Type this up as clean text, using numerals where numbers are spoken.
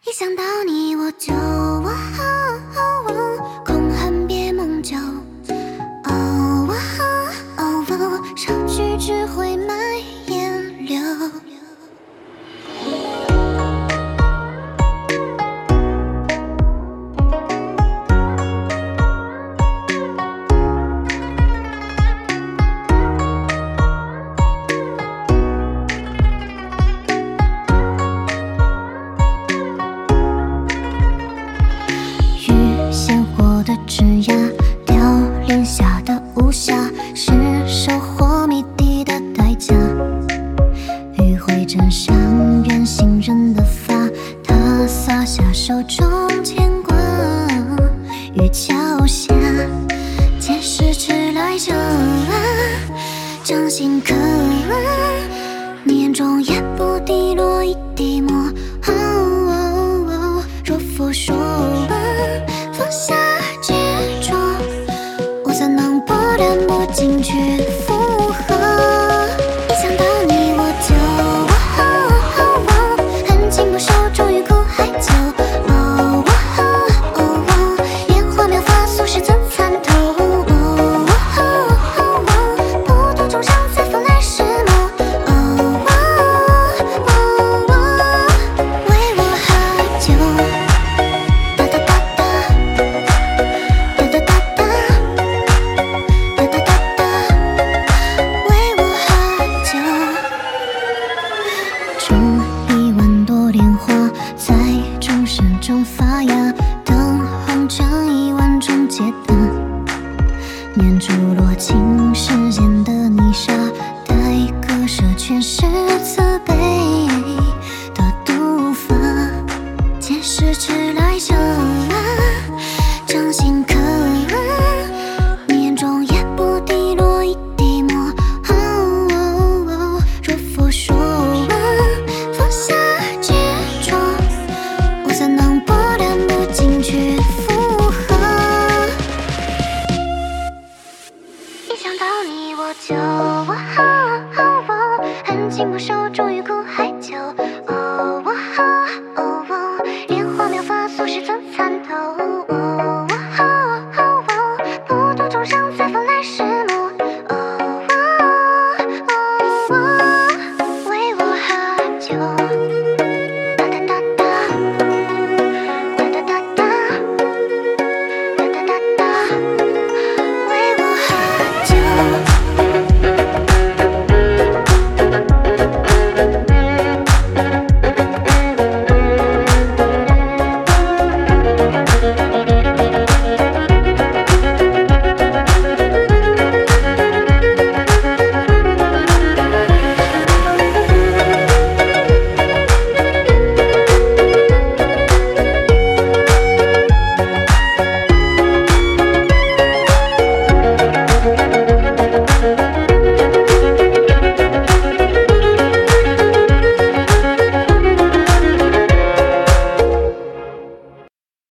一想到你我就空恨别梦久，少句只会埋烟柳。鲜活的枝桠，凋零下的无暇，是收获谜底的代价。余晖沾上远行人的发，他洒下手中牵挂。于桥下，前世迟来者，掌心刻，你眼中也不滴落一滴墨。若佛说放下执着，我怎能不忍不禁去附和？一想到你我就恨情不寿，终于苦海酒。烟花妙法俗世怎参透？不渡中伤才风来时梦。为我喝酒。种1万朵莲花，